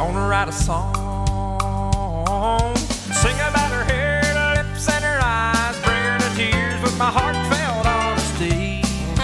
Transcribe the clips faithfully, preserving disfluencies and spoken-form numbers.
I wanna write a song, sing about her hair, her lips, and her eyes, bring her to tears with my heartfelt honesty.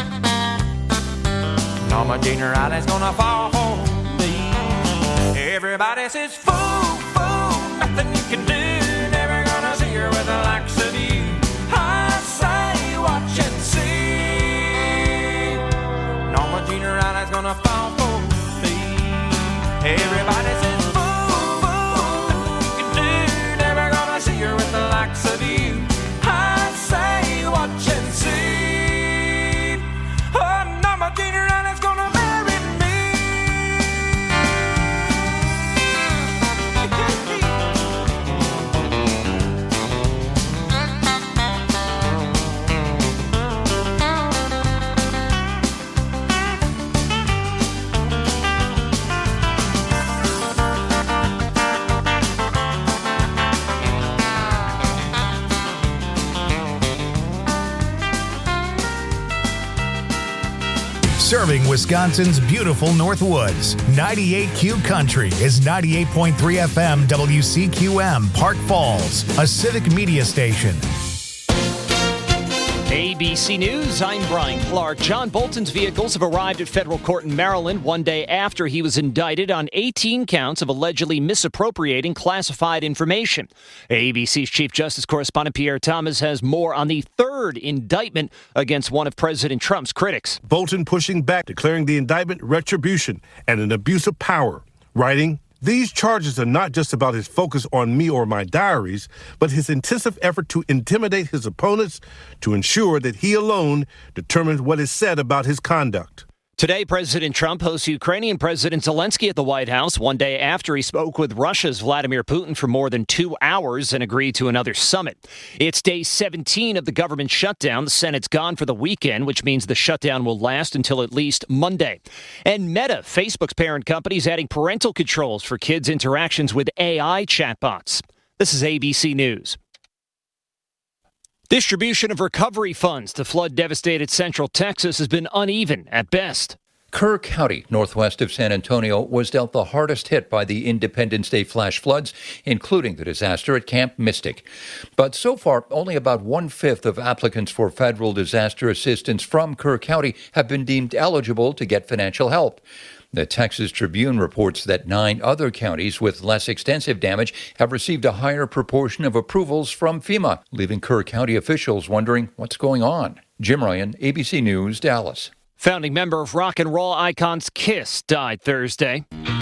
Norma Jean, her eyelids gonna fall for me. Everybody says, fool, fool, nothing you can do, never gonna see her with the likes of you. I say, watch and see. Norma Jean, her eyelids gonna fall for me. Everybody says, fool, fool, nothing you can do, never gonna see her with the likes of you. I say, watch and see. Oh, Norma Jean, her eyelids gonna marry me. Serving Wisconsin's beautiful Northwoods. ninety-eight Q Country is ninety-eight point three F M W C Q M, Park Falls, a civic media station. A B C News, I'm Brian Clark. John Bolton's vehicles have arrived at federal court in Maryland one day after he was indicted on eighteen counts of allegedly misappropriating classified information. A B C's Chief Justice correspondent Pierre Thomas has more on the third indictment against one of President Trump's critics. Bolton pushing back, declaring the indictment retribution and an abuse of power, writing, "These charges are not just about his focus on me or my diaries, but his intensive effort to intimidate his opponents to ensure that he alone determines what is said about his conduct." Today, President Trump hosts Ukrainian President Zelensky at the White House one day after he spoke with Russia's Vladimir Putin for more than two hours and agreed to another summit. It's day seventeen of the government shutdown. The Senate's gone for the weekend, which means the shutdown will last until at least Monday. And Meta, Facebook's parent company, is adding parental controls for kids' interactions with A I chatbots. This is A B C News. Distribution of recovery funds to flood-devastated Central Texas has been uneven at best. Kerr County, northwest of San Antonio, was dealt the hardest hit by the Independence Day flash floods, including the disaster at Camp Mystic. But so far, only about one-fifth of applicants for federal disaster assistance from Kerr County have been deemed eligible to get financial help. The Texas Tribune reports that nine other counties with less extensive damage have received a higher proportion of approvals from FEMA, leaving Kerr County officials wondering what's going on. Jim Ryan, A B C News, Dallas. Founding member of rock and roll icons Kiss died Thursday.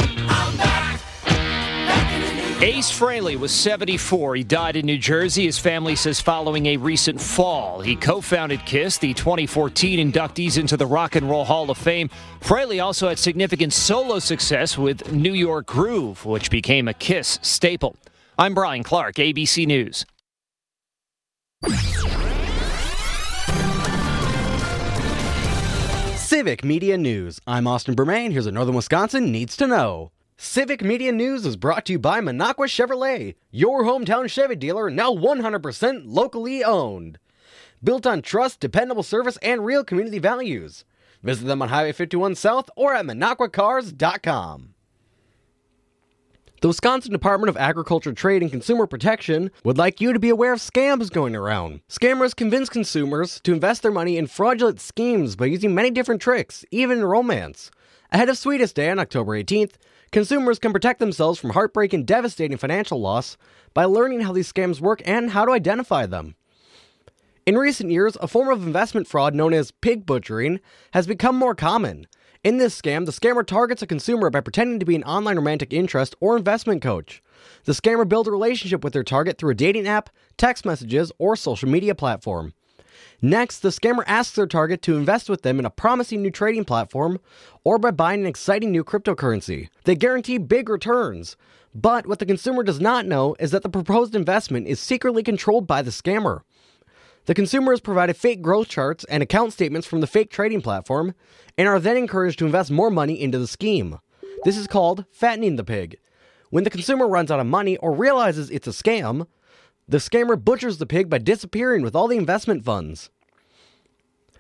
Ace Frehley was seventy-four. He died in New Jersey, his family says, following a recent fall. He co-founded Kiss, the twenty fourteen inductees into the Rock and Roll Hall of Fame. Frehley also had significant solo success with New York Groove, which became a Kiss staple. I'm Brian Clark, A B C News. Civic Media News. I'm Austin Bermain. Here's what Northern Wisconsin needs to know. Civic Media News is brought to you by Minocqua Chevrolet, your hometown Chevy dealer, now one hundred percent locally owned. Built on trust, dependable service, and real community values. Visit them on Highway fifty-one South or at minocqua cars dot com. The Wisconsin Department of Agriculture, Trade, and Consumer Protection would like you to be aware of scams going around. Scammers convince consumers to invest their money in fraudulent schemes by using many different tricks, even in romance. Ahead of Sweetest Day on October eighteenth, consumers can protect themselves from heartbreak and devastating financial loss by learning how these scams work and how to identify them. In recent years, a form of investment fraud known as pig butchering has become more common. In this scam, the scammer targets a consumer by pretending to be an online romantic interest or investment coach. The scammer builds a relationship with their target through a dating app, text messages, or social media platform. Next, the scammer asks their target to invest with them in a promising new trading platform or by buying an exciting new cryptocurrency. They guarantee big returns. But what the consumer does not know is that the proposed investment is secretly controlled by the scammer. The consumer is provided fake growth charts and account statements from the fake trading platform and are then encouraged to invest more money into the scheme. This is called fattening the pig. When the consumer runs out of money or realizes it's a scam, the scammer butchers the pig by disappearing with all the investment funds.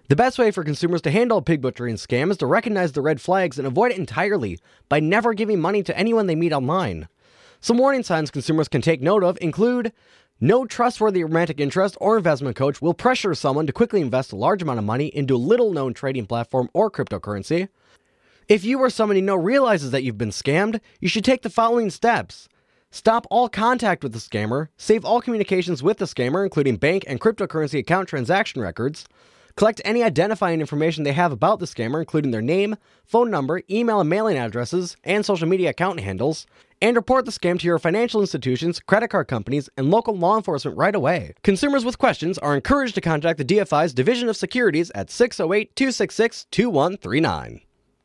The best way for consumers to handle a pig butchering scam is to recognize the red flags and avoid it entirely by never giving money to anyone they meet online. Some warning signs consumers can take note of include no trustworthy romantic interest or investment coach will pressure someone to quickly invest a large amount of money into a little-known trading platform or cryptocurrency. If you or someone you know realizes that you've been scammed, you should take the following steps. Stop all contact with the scammer, save all communications with the scammer, including bank and cryptocurrency account transaction records, collect any identifying information they have about the scammer, including their name, phone number, email and mailing addresses, and social media account handles, and report the scam to your financial institutions, credit card companies, and local law enforcement right away. Consumers with questions are encouraged to contact the D F I's Division of Securities at six oh eight, two six six, two one three nine.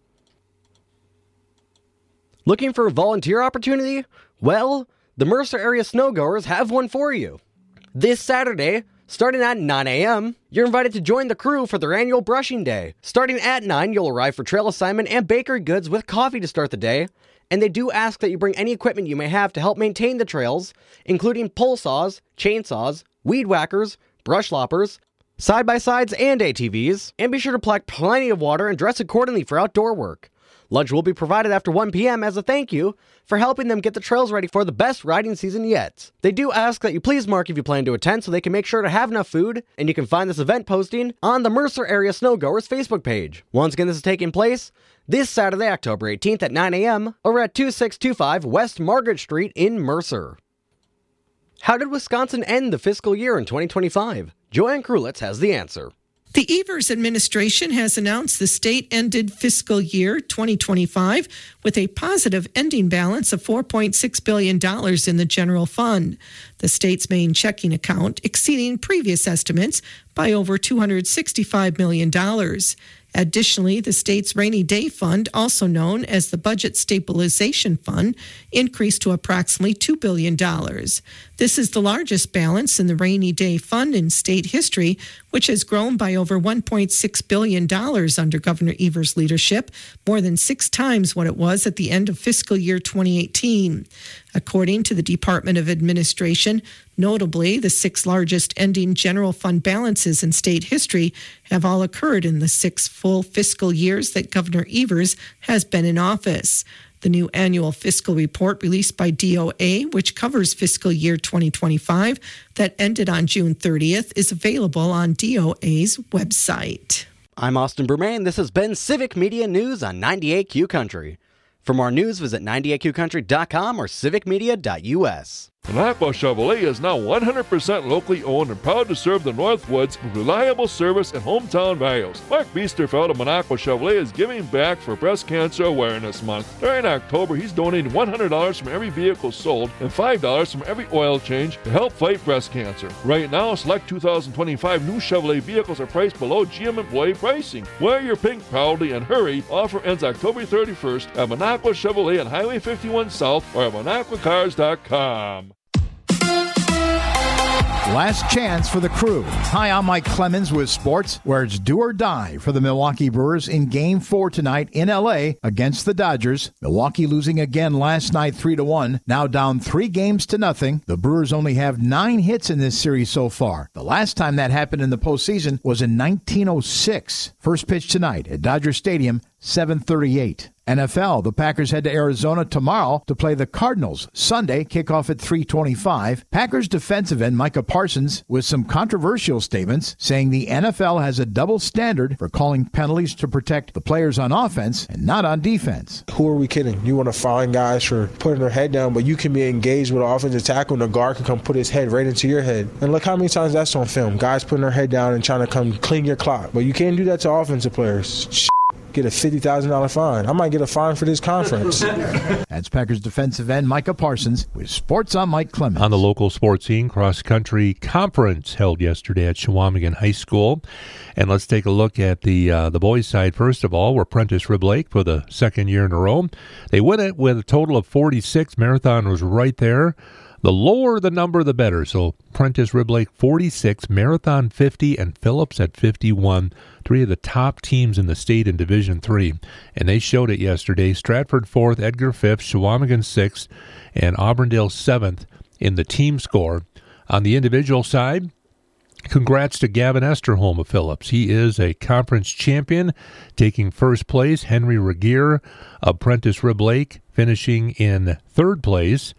Looking for a volunteer opportunity? Well, the Mercer area snowgoers have one for you. This Saturday, starting at nine a.m., you're invited to join the crew for their annual brushing day. Starting at nine, you'll arrive for trail assignment and bakery goods with coffee to start the day. And they do ask that you bring any equipment you may have to help maintain the trails, including pole saws, chainsaws, weed whackers, brush loppers, side-by-sides, and A T Vs. And be sure to pack plenty of water and dress accordingly for outdoor work. Lunch will be provided after one p.m. as a thank you for helping them get the trails ready for the best riding season yet. They do ask that you please mark if you plan to attend so they can make sure to have enough food, and you can find this event posting on the Mercer Area Snowgoers Facebook page. Once again, this is taking place this Saturday, October eighteenth at nine a.m. over at two six two five West Margaret Street in Mercer. How did Wisconsin end the fiscal year in twenty twenty-five? Joanne Krulitz has the answer. The Evers administration has announced the state ended fiscal year twenty twenty-five with a positive ending balance of four point six billion dollars in the general fund, the state's main checking account exceeding previous estimates by over two hundred sixty-five million dollars. Additionally, the state's rainy day fund, also known as the Budget Stabilization Fund, increased to approximately two billion dollars. This is the largest balance in the rainy day fund in state history, which has grown by over one point six billion dollars under Governor Evers' leadership, more than six times what it was at the end of fiscal year twenty eighteen. According to the Department of Administration, notably, the six largest ending general fund balances in state history have all occurred in the six full fiscal years that Governor Evers has been in office. The new annual fiscal report released by D O A, which covers fiscal year twenty twenty-five, that ended on June thirtieth, is available on D O A's website. I'm Austin Bermain. This has been Civic Media News on ninety-eight Q Country. For more news, visit ninety-eight q country dot com or civic media dot u s. Minocqua Chevrolet is now one hundred percent locally owned and proud to serve the Northwoods with reliable service and hometown values. Mark Biesterfeld of Minocqua Chevrolet is giving back for Breast Cancer Awareness Month. During October, he's donating one hundred dollars from every vehicle sold and five dollars from every oil change to help fight breast cancer. Right now, select two thousand twenty-five new Chevrolet vehicles are priced below G M employee pricing. Wear your pink proudly and hurry. Offer ends October thirty-first at Minocqua Chevrolet on Highway fifty-one South or at minocqua cars dot com. Last chance for the crew. Hi, I'm Mike Clemens with sports, where it's do or die for the Milwaukee Brewers in Game four tonight in L A against the Dodgers. Milwaukee losing again last night three to one, now down three games to nothing. The Brewers only have nine hits in this series so far. The last time that happened in the postseason was in nineteen oh six. First pitch tonight at Dodger Stadium, seven thirty-eight. N F L, the Packers head to Arizona tomorrow to play the Cardinals. Sunday, kickoff at three twenty-five. Packers defensive end Micah Parsons with some controversial statements, saying the N F L has a double standard for calling penalties to protect the players on offense and not on defense. Who are we kidding? You want to find guys for putting their head down, but you can be engaged with an offensive tackle and the guard can come put his head right into your head. And look how many times that's on film. Guys putting their head down and trying to come clean your clock. But you can't do that to offensive players. Get a fifty thousand dollars fine. I might get a fine for this conference. That's Packers defensive end Micah Parsons with Sports on Mike Clemens. On the local sports scene, cross-country conference held yesterday at Chequamegon High School. And let's take a look at the uh, the boys' side first of all, where Prentice Riblake for the second year in a row. They win it with a total of forty-six. Marathon was right there. The lower the number, the better. So Prentice Riblake forty-six, Marathon fifty, and Phillips at fifty-one. Three of the top teams in the state in Division three. And they showed it yesterday. Stratford fourth, Edgar fifth, Chequamegon sixth, and Auburndale seventh in the team score. On the individual side, Congrats to Gavin Esterholm of Phillips. He is a conference champion, taking first place. Henry Regier of Prentice Rib Lake finishing in third place.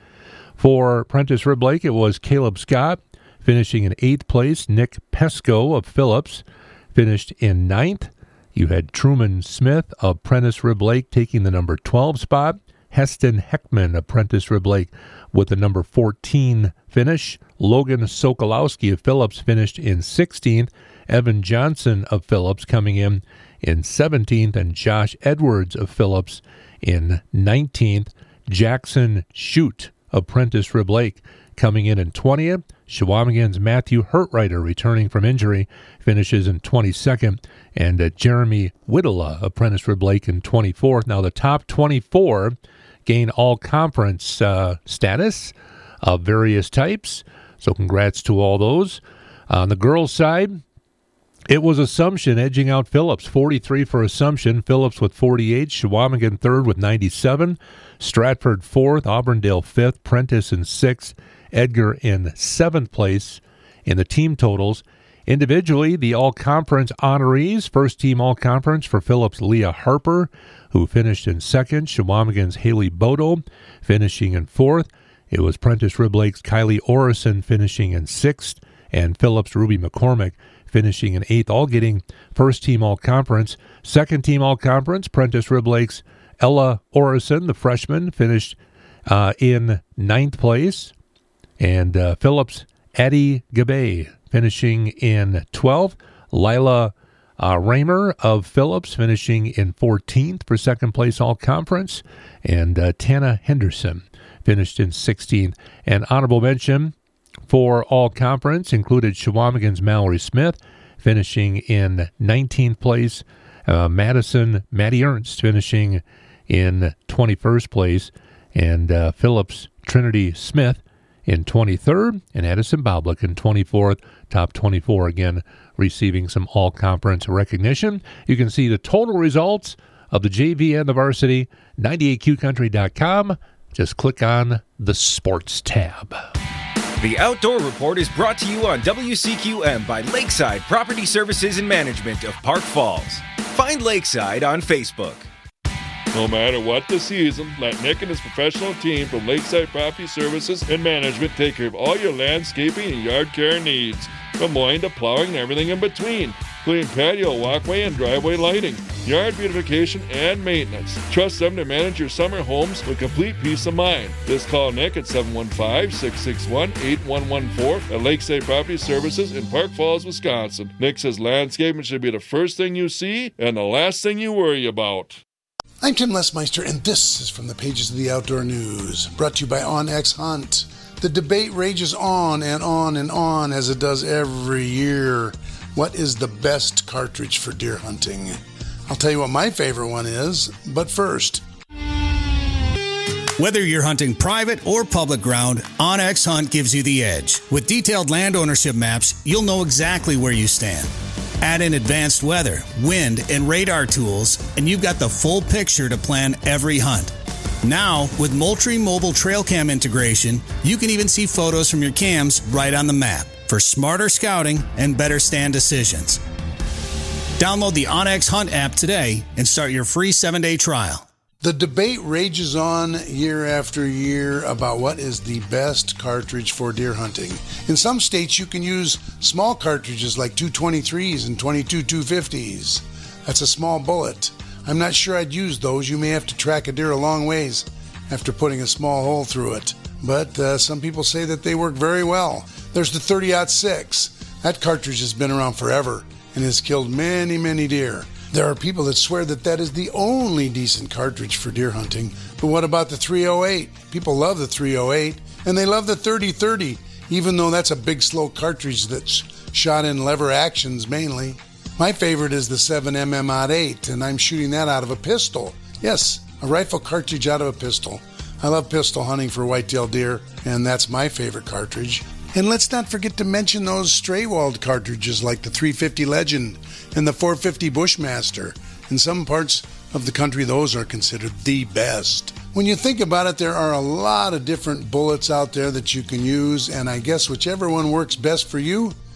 For Prentice Rib Lake, it was Caleb Scott finishing in eighth place. Nick Pesco of Phillips finished in ninth. You had Truman Smith of Prentice Rib Lake taking the number twelve spot. Heston Heckman of Prentice Rib Lake with the number fourteen finish. Logan Sokolowski of Phillips finished in sixteenth. Evan Johnson of Phillips coming in in seventeenth. And Josh Edwards of Phillips in nineteenth. Jackson Shute of Prentice Rib Lake coming in in twentieth. Chequamegon's Matthew Hurtreiter, returning from injury, finishes in twenty-second. And uh, Jeremy Whittela of Prentice Rib Lake in twenty-fourth. Now the top twenty-four gain all-conference uh, status of various types. So congrats to all those. On the girls' side, it was Assumption edging out Phillips. forty-three for Assumption. Phillips with forty-eight. Chequamegon third with ninety-seven. Stratford fourth. Auburndale fifth. Prentice in sixth. Edgar in seventh place in the team totals. Individually, the all-conference honorees. First team all-conference for Phillips, Leah Harper, who finished in second. Chequamegon's Haley Bodo finishing in fourth. It was Prentice Rib Lake's Kylie Orison finishing in sixth, and Phillips' Ruby McCormick finishing in eighth, all getting first team all-conference. Second team all-conference, Prentice Rib Lake's Ella Orison, the freshman, finished uh, in ninth place. And uh, Phillips' Addie Gabay finishing in twelfth. Lila uh, Raymer of Phillips finishing in fourteenth for second place all-conference. And uh, Tana Henderson finished in sixteenth. And honorable mention for all-conference included Chequamegon's Mallory Smith finishing in nineteenth place. Uh, Madison Maddie Ernst finishing in twenty-first place. And uh, Phillips' Trinity Smith in twenty-third, and Addison Boblik in twenty-fourth. Top twenty-four again receiving some all-conference recognition. You can see the total results of the J V and the varsity, ninety-eight Q country dot com. Just click on the Sports tab. The Outdoor Report is brought to you on W C Q M by Lakeside Property Services and Management of Park Falls. Find Lakeside on Facebook. No matter what the season, let Nick and his professional team from Lakeside Property Services and Management take care of all your landscaping and yard care needs, from mowing to plowing and everything in between, including patio, walkway, and driveway lighting, yard beautification, and maintenance. Trust them to manage your summer homes with complete peace of mind. Just call Nick at seven one five, six six one, eight one one four at Lakeside Property Services in Park Falls, Wisconsin. Nick says landscaping should be the first thing you see and the last thing you worry about. I'm Tim Lesmeister, and this is from the pages of the Outdoor News, brought to you by OnX Hunt. The debate rages on and on and on, as it does every year. What is the best cartridge for deer hunting? I'll tell you what my favorite one is, but first. Whether you're hunting private or public ground, OnX Hunt gives you the edge. With detailed land ownership maps, you'll know exactly where you stand. Add in advanced weather, wind, and radar tools, and you've got the full picture to plan every hunt. Now, with Moultrie Mobile Trail Cam integration, you can even see photos from your cams right on the map for smarter scouting and better stand decisions. Download the OnX Hunt app today and start your free seven-day trial. The debate rages on year after year about what is the best cartridge for deer hunting. In some states, you can use small cartridges like two twenty-threes and twenty-two two fifties. That's a small bullet. I'm not sure I'd use those. You may have to track a deer a long ways after putting a small hole through it. But uh, some people say that they work very well. There's the thirty aught six. That cartridge has been around forever and has killed many, many deer. There are people that swear that that is the only decent cartridge for deer hunting. But what about the three oh eight? People love the three oh eight, and they love the thirty thirty, even though that's a big, slow cartridge that's shot in lever actions mainly. My favorite is the seven millimeter Mod eight, and I'm shooting that out of a pistol. Yes, a rifle cartridge out of a pistol. I love pistol hunting for whitetail deer, and that's my favorite cartridge. And let's not forget to mention those stray-walled cartridges like the three fifty Legend and the four fifty Bushmaster. In some parts of the country, those are considered the best. When you think about it, there are a lot of different bullets out there that you can use, and I guess whichever one works best for you,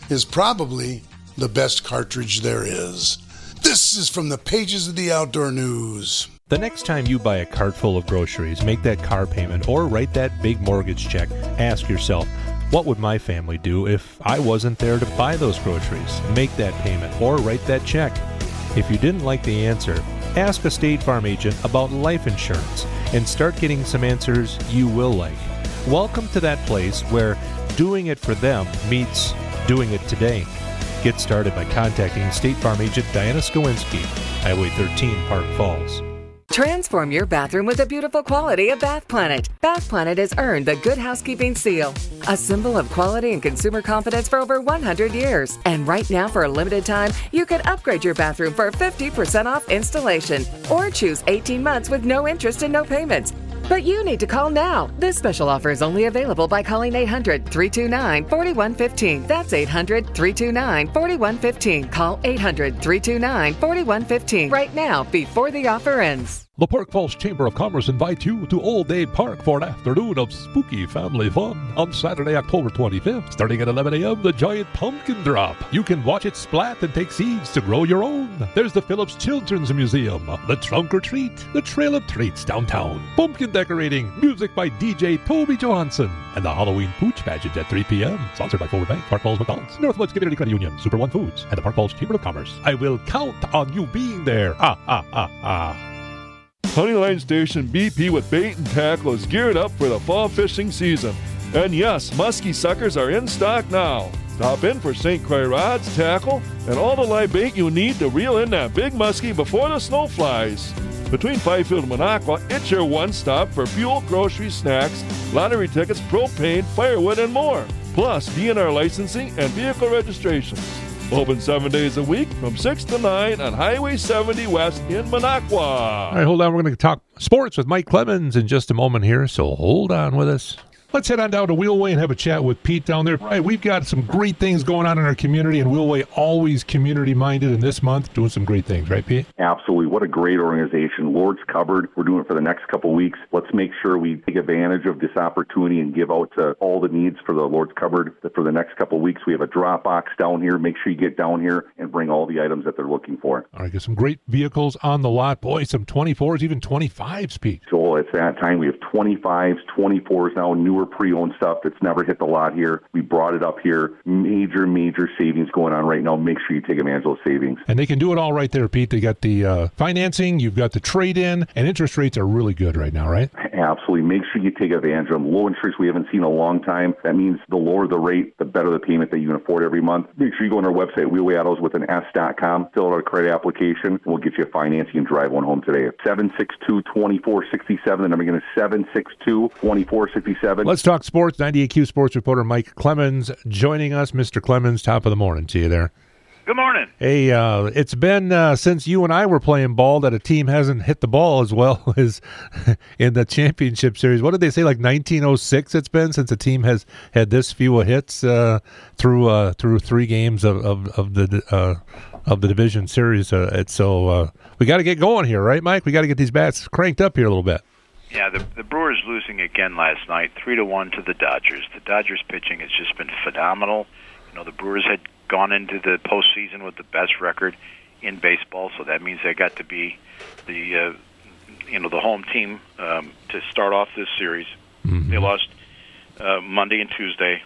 is probably the best cartridge there is. This is from the pages of the Outdoor News. The next time you buy a cart full of groceries, make that car payment, or write that big mortgage check, ask yourself, what would my family do if I wasn't there to buy those groceries, make that payment, or write that check? If you didn't like the answer, ask a State Farm agent about life insurance and start getting some answers you will like. Welcome to that place where doing it for them meets doing it today. Get started by contacting State Farm agent Diana Skowinski, Highway thirteen, Park Falls. Transform your bathroom with the beautiful quality of Bath Planet. Bath Planet has earned the Good Housekeeping seal, a symbol of quality and consumer confidence for over one hundred years. And right now, for a limited time, you can upgrade your bathroom for fifty percent off installation or choose eighteen months with no interest and no payments. But you need to call now. This special offer is only available by calling eight hundred, three two nine, four one one five. That's eight hundred, three two nine, four one one five. Call eight hundred, three two nine, four one one five right now before the offer ends. The Park Falls Chamber of Commerce invites you to Old Aid Park for an afternoon of spooky family fun. On Saturday, October twenty-fifth, starting at eleven a.m., the giant pumpkin drop. You can watch it splat and take seeds to grow your own. There's the Phillips Children's Museum, the Trunk or Treat, the Trail of Treats downtown, pumpkin decorating, music by D J Toby Johansson, and the Halloween Pooch Pageant at three p.m. Sponsored by Forward Bank, Park Falls McDonald's, Northwoods Community Credit Union, Super One Foods, and the Park Falls Chamber of Commerce. I will count on you being there. Ah, ah, ah, ah. Honeyline Station B P with Bait and Tackle is geared up for the fall fishing season. And yes, muskie suckers are in stock now. Stop in for Saint Croix rods, tackle, and all the live bait you need to reel in that big muskie before the snow flies. Between Fifield and Minocqua, it's your one-stop for fuel, groceries, snacks, lottery tickets, propane, firewood, and more. Plus, D N R licensing and vehicle registrations. Open seven days a week from six to nine on Highway seventy West in Minocqua. All right, hold on. We're going to talk sports with Mike Clemens in just a moment here, so hold on with us. Let's head on down to Wheelway and have a chat with Pete down there. Right, we've got some great things going on in our community, and Wheelway always community-minded, and this month doing some great things, right, Pete? Absolutely. What a great organization. Lord's Cupboard, we're doing it for the next couple of weeks. Let's make sure we take advantage of this opportunity and give out to all the needs for the Lord's Cupboard for the next couple of weeks. We have a drop box down here. Make sure you get down here and bring all the items that they're looking for. All right, got some great vehicles on the lot. Boy, some twenty-fours, even twenty-fives, Pete. So it's that time. We have twenty-fives, twenty-fours now, newer pre-owned stuff that's never hit the lot here. We brought it up here. Major, major savings going on right now. Make sure you take advantage of those savings. And they can do it all right there, Pete. They got the uh, financing, you've got the trade-in, and interest rates are really good right now, right? Absolutely. Make sure you take advantage of them. Low interest we haven't seen in a long time. That means the lower the rate, the better the payment that you can afford every month. Make sure you go on our website, Wheelway Autos with an S dot com, fill out a credit application, and we'll get you financing and drive one home today. seven six two, two four six seven. The number again is seven six two, two four six seven. Let's talk sports. ninety-eight Q Sports reporter Mike Clemens joining us. Mister Clemens, top of the morning to you there. Good morning. Hey, uh, it's been uh, since you and I were playing ball that a team hasn't hit the ball as well as in the championship series. What did they say, like nineteen oh six it's been since a team has had this few hits uh, through uh, through three games of, of, of the uh, of the division series. Uh, it's so uh, we got to get going here, right, Mike? We got to get these bats cranked up here a little bit. Yeah, the, the Brewers losing again last night, three to one to the Dodgers. The Dodgers pitching has just been phenomenal. You know, the Brewers had gone into the postseason with the best record in baseball, so that means they got to be the uh, you know the home team um, to start off this series. Mm-hmm. They lost uh, Monday and Tuesday.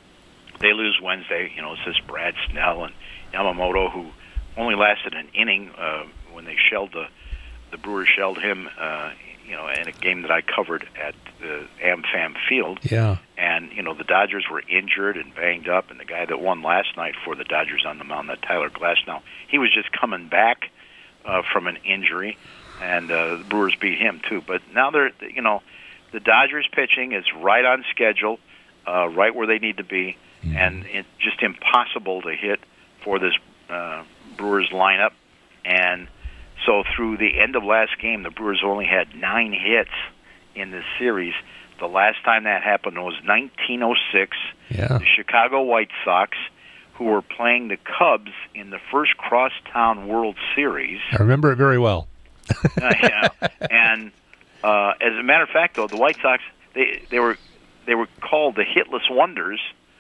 They lose Wednesday. You know, it's this Brad Snell and Yamamoto who only lasted an inning uh, when they shelled the the Brewers shelled him. Uh, you know, in a game that I covered at the AmFam Field. Yeah. And, you know, the Dodgers were injured and banged up, and the guy that won last night for the Dodgers on the mound, that Tyler Glasnow, he was just coming back uh, from an injury, and uh, the Brewers beat him, too. But now they're, you know, the Dodgers pitching is right on schedule, uh, right where they need to be, mm. and it's just impossible to hit for this uh, Brewers lineup. And so through the end of last game, the Brewers only had nine hits in this series. The last time that happened was nineteen oh six. Yeah. The Chicago White Sox, who were playing the Cubs in the first Crosstown World Series. I remember it very well. uh, yeah. And uh, as a matter of fact, though, the White Sox, they they were they were called the Hitless Wonders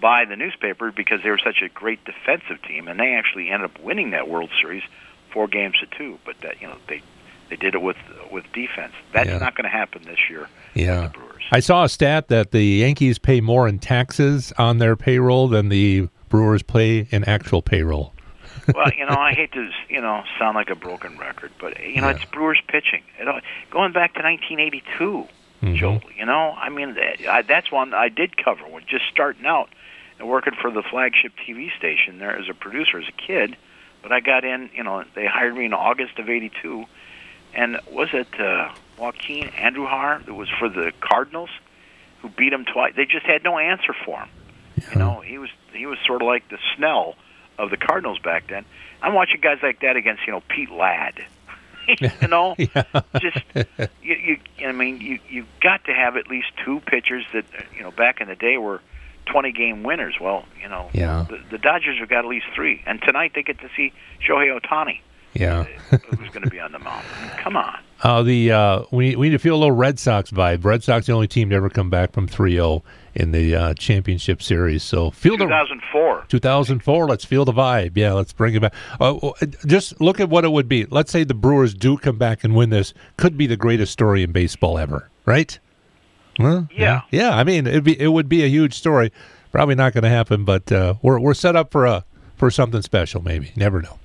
buy the newspaper because they were such a great defensive team, and they actually ended up winning that World Series four games to two. But that you know they they did it with with defense. That's Yeah. not going to happen this year. Yeah. I saw a stat that the Yankees pay more in taxes on their payroll than the Brewers pay in actual payroll. Well, you know, I hate to, you know, sound like a broken record, but you know, Yeah. it's Brewers pitching. You know, going back to nineteen eighty-two, Mhm. Joel. You know, I mean, I, that's one I did cover when just starting out and working for the flagship T V station there as a producer as a kid. But I got in, you know, they hired me in August of eighty-two, and was it uh, Joaquin Andujar that was for the Cardinals, who beat him twice? They just had no answer for him. You know, he was he was sort of like the Snell of the Cardinals back then. I'm watching guys like that against, you know, Pete Ladd. you know, just you, you. I mean, you you got to have at least two pitchers that, you know, back in the day were twenty game winners. Well, you know, Yeah. the, the Dodgers have got at least three, and tonight they get to see Shohei Ohtani, Yeah. who's going to be on the mound. I mean, come on. Uh, the uh, we we need to feel a little Red Sox vibe. Red Sox the only team to ever come back from three oh in the uh, championship series. So feel the two thousand four. two thousand four. Let's feel the vibe. Yeah, let's bring it back. Uh, just look at what it would be. Let's say the Brewers do come back and win this. Could be the greatest story in baseball ever, right? Well, Yeah. yeah. I mean, it'd be it would be a huge story. Probably not going to happen, but uh, we're we're set up for a for something special. Maybe. Never know.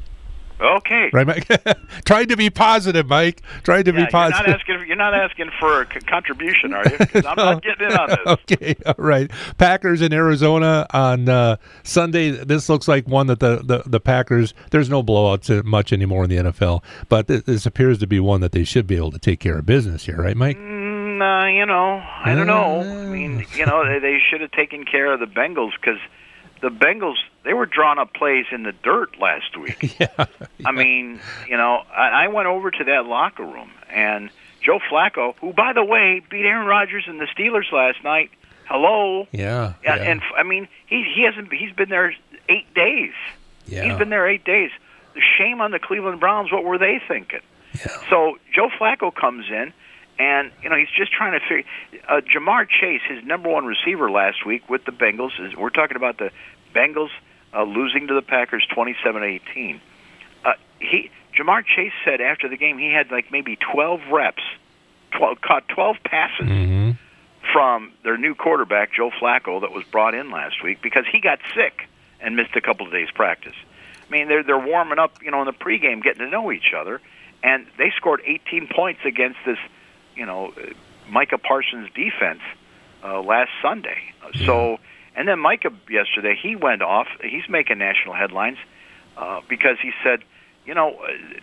Okay. Right, Mike? Trying to be positive, Mike. Trying to Yeah, be positive. You're not asking. You're not asking for a c- contribution, are you? 'Cause I'm not getting in on this. Okay, all right. Packers in Arizona on uh, Sunday. This looks like one that the, the, the Packers, there's no blowouts much anymore in the N F L, but this, this appears to be one that they should be able to take care of business here, right, Mike? Mm, uh, you know, I don't know. I mean, you know, they, they should have taken care of the Bengals because the Bengals, they were drawing up plays in the dirt last week. yeah, yeah. I mean, you know, I, I went over to that locker room, and Joe Flacco, who, by the way, beat Aaron Rodgers and the Steelers last night. Hello. Yeah. Yeah, yeah. and I mean, he he hasn't. He's been there eight days. Yeah. He's been there eight days. The shame on the Cleveland Browns. What were they thinking? Yeah. So Joe Flacco comes in, and you know he's just trying to figure. Uh, Jamar Chase, his number one receiver last week with the Bengals, is we're talking about the Bengals uh, losing to the Packers twenty-seven eighteen. Uh, he Jamar Chase said after the game he had like maybe twelve reps, twelve caught twelve passes. Mm-hmm. From their new quarterback, Joe Flacco, that was brought in last week because he got sick and missed a couple of days' practice. I mean, they're they're warming up, you know, in the pregame, getting to know each other, and they scored eighteen points against this, you know, Micah Parsons defense uh, last Sunday. So, and then Micah yesterday, he went off. He's making national headlines uh, because he said, you know,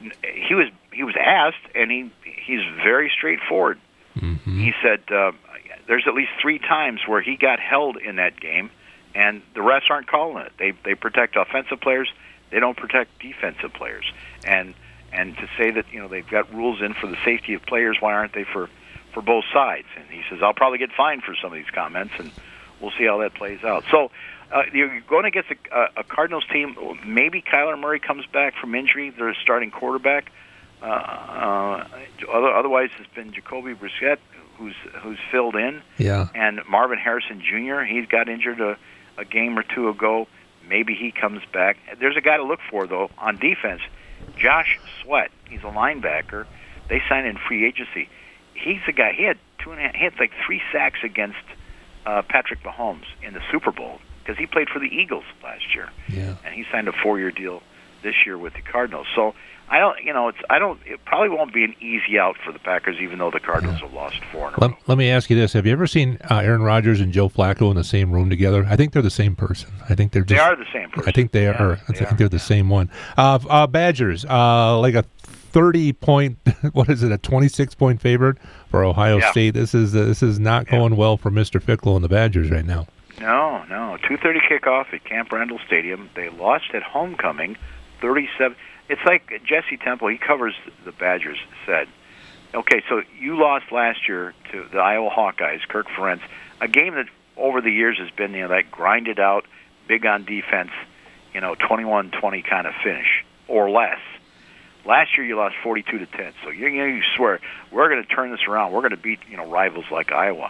he was he was asked, and he he's very straightforward. Mm-hmm. He said. Uh, There's at least three times where he got held in that game, and the refs aren't calling it. They they protect offensive players. They don't protect defensive players. And and to say that you know they've got rules in for the safety of players, why aren't they for, for both sides? And he says I'll probably get fined for some of these comments, and we'll see how that plays out. So uh, you're going against a, a Cardinals team. Maybe Kyler Murray comes back from injury. They're starting quarterback. Uh, uh, otherwise, it's been Jacoby Brissett. Who's who's filled in? Yeah. And Marvin Harrison Junior He's got injured a, a game or two ago. Maybe he comes back. There's a guy to look for though on defense. Josh Sweat. He's a linebacker. They signed in free agency. He's the guy. He had two and a half, he had like three sacks against uh, Patrick Mahomes in the Super Bowl because he played for the Eagles last year. Yeah. And he signed a four-year deal this year with the Cardinals. So. I don't, you know, it's I don't. It probably won't be an easy out for the Packers, even though the Cardinals have lost four in a row. Let, let me ask you this: have you ever seen uh, Aaron Rodgers and Joe Flacco in the same room together? I think they're the same person. I think they're just, they are the same person. I think they yeah, are. I they think are. they're the same one. Uh, uh, Badgers, uh, like a thirty point. What is it? A twenty-six point favorite for Ohio Yeah. State. This is uh, this is not going well for Mister Fickle and the Badgers right now. No, no. two thirty kickoff at Camp Randall Stadium. They lost at homecoming, thirty-seven. It's like Jesse Temple, he covers the Badgers, said, okay, so you lost last year to the Iowa Hawkeyes, Kirk Ferentz, a game that over the years has been, you know, that grinded out, big on defense, you know, twenty-one twenty kind of finish or less. Last year you lost forty-two to ten. So you, you know, you swear we're going to turn this around. We're going to beat, you know, rivals like Iowa.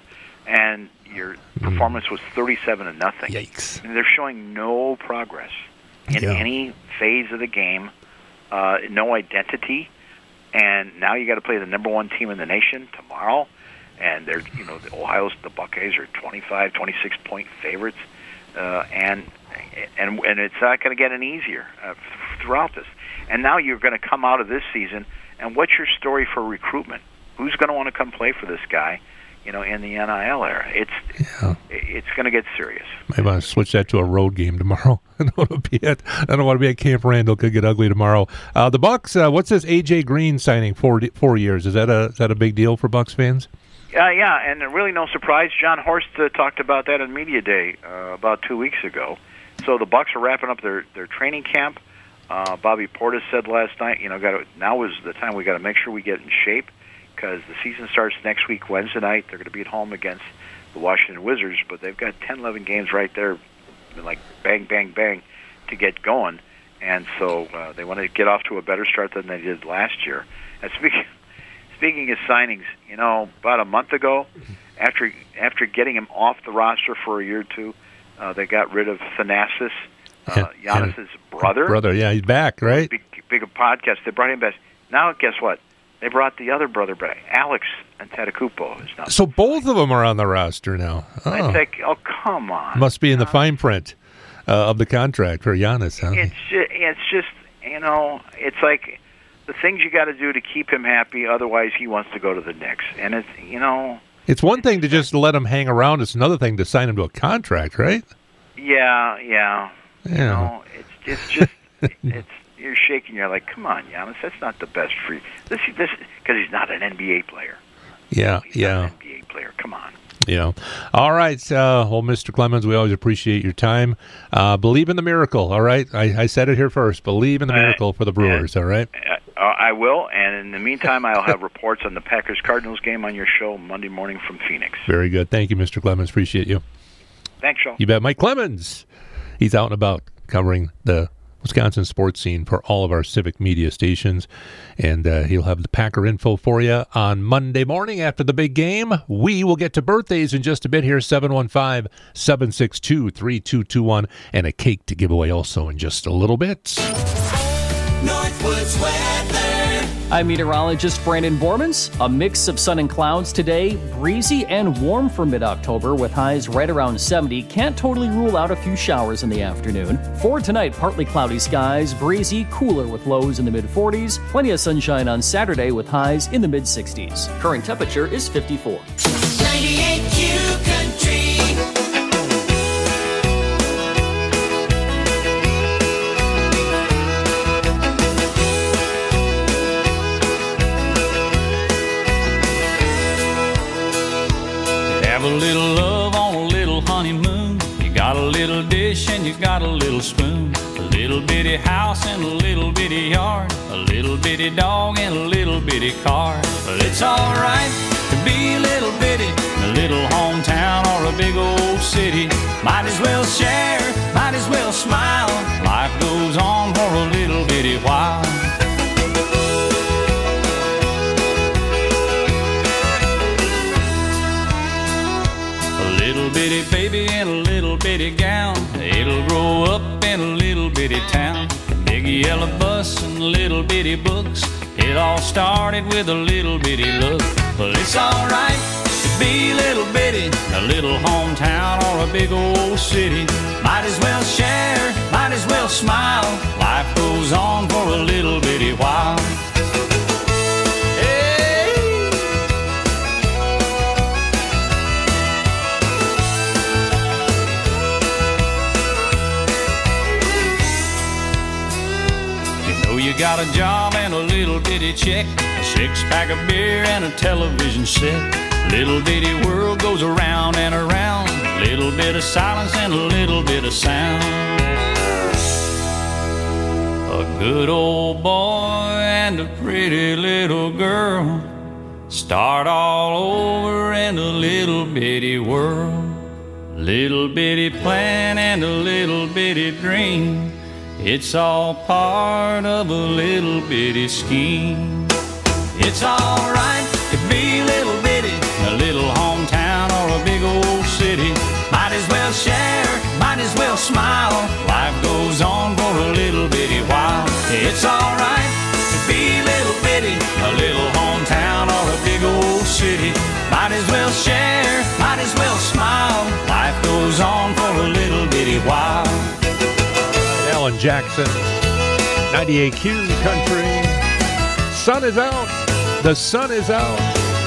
and your performance was thirty-seven to nothing. Yikes! I mean, they're showing no progress in Yeah. any phase of the game, uh, no identity, and now you got to play the number one team in the nation tomorrow, and they're you know the Ohio's the Buckeyes are twenty-five, twenty-six point favorites, uh, and and and it's not going to get any easier uh, throughout this. And now you're going to come out of this season, and what's your story for recruitment? Who's going to want to come play for this guy? You know, in the N I L era, it's yeah. it's going to get serious. I want to switch that to a road game tomorrow. I don't want to be at I don't want to be at Camp Randall. Could get ugly tomorrow. Uh, the Bucks. Uh, what's this A J Green signing for four years? Is that a is that a big deal for Bucks fans? Uh, yeah, and really no surprise. John Horst uh, talked about that on Media Day uh, about two weeks ago. So the Bucks are wrapping up their their training camp. Uh, Bobby Portis said last night, you know, got now is the time we got to make sure we get in shape, because the season starts next week, Wednesday night. They're going to be at home against the Washington Wizards, but they've got ten, eleven games right there, like bang, bang, bang, to get going. And so uh, they want to get off to a better start than they did last year. And speaking, speaking of signings, you know, about a month ago, after after getting him off the roster for a year or two, uh, they got rid of Thanasis, uh, Giannis's brother. Brother, yeah, he's back, right? Big, big podcast. They brought him back. Now, guess what? They brought the other brother back. Alex Antetokounmpo is now. So both of them are on the roster now. Oh. I think, oh, come on. Must be in the fine print uh, of the contract for Giannis, huh? It's just, it's just, you know, it's like the things you got to do to keep him happy. Otherwise, he wants to go to the Knicks. And it's, you know. It's one thing to just let him hang around. It's another thing to sign him to a contract, right? Yeah, yeah. Yeah. You know, it's, it's just, it's, you're shaking. You're like, come on, Giannis. That's not the best for you. This, this, because he's not an N B A player. Yeah, he's yeah. Not an N B A player. Come on. Yeah. All right. Uh, well, Mister Clemens, we always appreciate your time. Uh, believe in the miracle. All right. I, I said it here first. Believe in the miracle uh, for the Brewers. Uh, all right. Uh, I will. And in the meantime, I'll have reports on the Packers Cardinals game on your show Monday morning from Phoenix. Very good. Thank you, Mister Clemens. Appreciate you. Thanks, Sean. You bet. Mike Clemens. He's out and about covering the Wisconsin sports scene for all of our civic media stations, and uh, he'll have the Packer info for you on Monday morning after the big game. We will get to birthdays in just a bit here, seven one five, seven six two, three two two one, and a cake to give away also in just a little bit. Northwoods weather. I'm meteorologist Brandon Bormans. A mix of sun and clouds today, breezy and warm for mid-October with highs right around seventy. Can't totally rule out a few showers in the afternoon. For tonight, partly cloudy skies, breezy, cooler with lows in the mid-forties. Plenty of sunshine on Saturday with highs in the mid-sixties. Current temperature is fifty-four. ninety-eight Q Country. Have a little love on a little honeymoon. You got a little dish and you got a little spoon. A little bitty house and a little bitty yard. A little bitty dog and a little bitty car. But it's alright to be a little bitty in a little hometown or a big old city. Might as well share, might as well smile. Life goes on for a little bitty while. Little bitty baby in a little bitty gown. It'll grow up in a little bitty town. Big yellow bus and little bitty books. It all started with a little bitty look. But it's alright to be a little bitty in a little hometown or a big old city. Might as well share, might as well smile. Life goes on for a little bitty while. You got a job and a little bitty check, a six-pack of beer and a television set. Little bitty world goes around and around. A little bit of silence and a little bit of sound. A good old boy and a pretty little girl start all over in a little bitty world. Little bitty plan and a little bitty dream. It's all part of a little bitty scheme. It's alright to be a little bitty in a little hometown or a big bitty. Might as well share, might as well smile. Life goes on for a little bitty while. Alan Jackson, ninety-eight Q Country. Sun is out. The sun is out.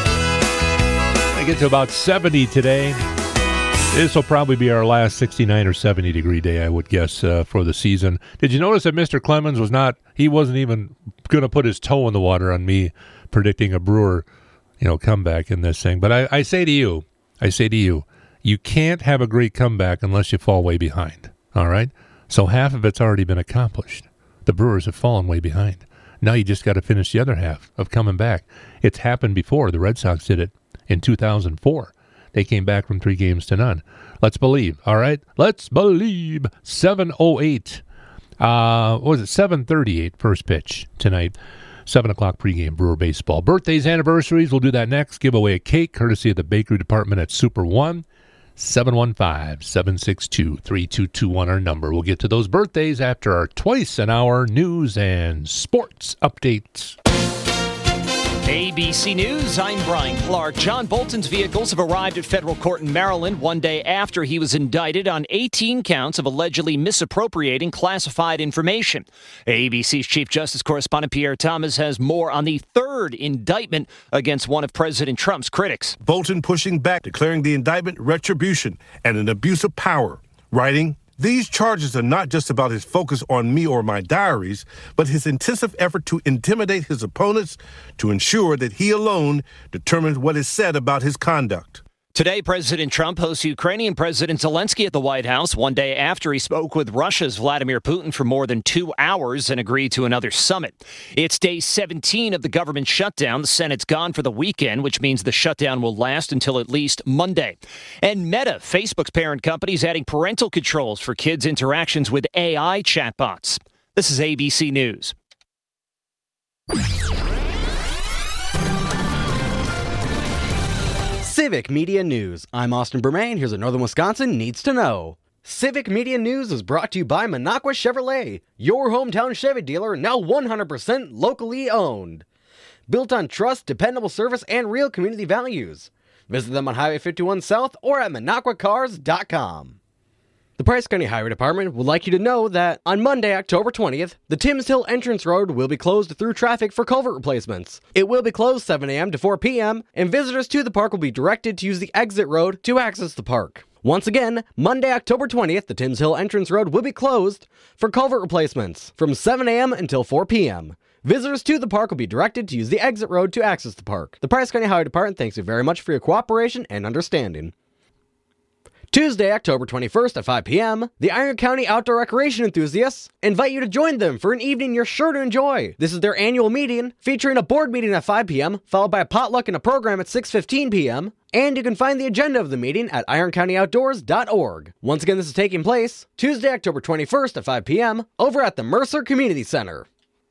I get to about seventy today. This will probably be our last sixty-nine or seventy degree day, I would guess, uh, for the season. Did you notice that Mister Clemens was not, he wasn't even going to put his toe in the water on me predicting a Brewer, you know, comeback in this thing. But I, I say to you, I say to you, you can't have a great comeback unless you fall way behind, all right? So half of it's already been accomplished. The Brewers have fallen way behind. Now you just got to finish the other half of coming back. It's happened before. The Red Sox did it in two thousand four. They came back from three games to none. Let's believe, all right? Let's believe. seven oh eight. Uh, what was it? seven thirty-eight first pitch tonight. seven o'clock pregame Brewer baseball. Birthdays, anniversaries, we'll do that next. Give away a cake courtesy of the bakery department at Super One. seven one five, seven six two, three two two one, our number. We'll get to those birthdays after our twice an hour news and sports updates. A B C News, I'm Brian Clark. John Bolton's vehicles have arrived at federal court in Maryland one day after he was indicted on eighteen counts of allegedly misappropriating classified information. A B C's Chief Justice correspondent Pierre Thomas has more on the third indictment against one of President Trump's critics. Bolton pushing back, declaring the indictment retribution and an abuse of power, writing, "These charges are not just about his focus on me or my diaries, but his intensive effort to intimidate his opponents to ensure that he alone determines what is said about his conduct." Today, President Trump hosts Ukrainian President Zelensky at the White House one day after he spoke with Russia's Vladimir Putin for more than two hours and agreed to another summit. It's day seventeen of the government shutdown. The Senate's gone for the weekend, which means the shutdown will last until at least Monday. And Meta, Facebook's parent company, is adding parental controls for kids' interactions with A I chatbots. This is A B C News. Civic Media News. I'm Austin Bermain. Here's what Northern Wisconsin needs to know. Civic Media News is brought to you by Minocqua Chevrolet, your hometown Chevy dealer, now one hundred percent locally owned. Built on trust, dependable service, and real community values. Visit them on Highway fifty-one South or at minocqua cars dot com. The Price County Highway Department would like you to know that on Monday, October twentieth, the Timms Hill Entrance Road will be closed through traffic for culvert replacements. It will be closed seven a.m. to four p.m., and visitors to the park will be directed to use the exit road to access the park. Once again, Monday, October twentieth, the Timms Hill Entrance Road will be closed for culvert replacements from seven a.m. until four p.m. Visitors to the park will be directed to use the exit road to access the park. The Price County Highway Department thanks you very much for your cooperation and understanding. Tuesday, October twenty-first at five p.m., the Iron County Outdoor Recreation Enthusiasts invite you to join them for an evening you're sure to enjoy. This is their annual meeting, featuring a board meeting at five p.m., followed by a potluck and a program at six fifteen p.m., and you can find the agenda of the meeting at iron county outdoors dot org. Once again, this is taking place Tuesday, October twenty-first at five p.m., over at the Mercer Community Center.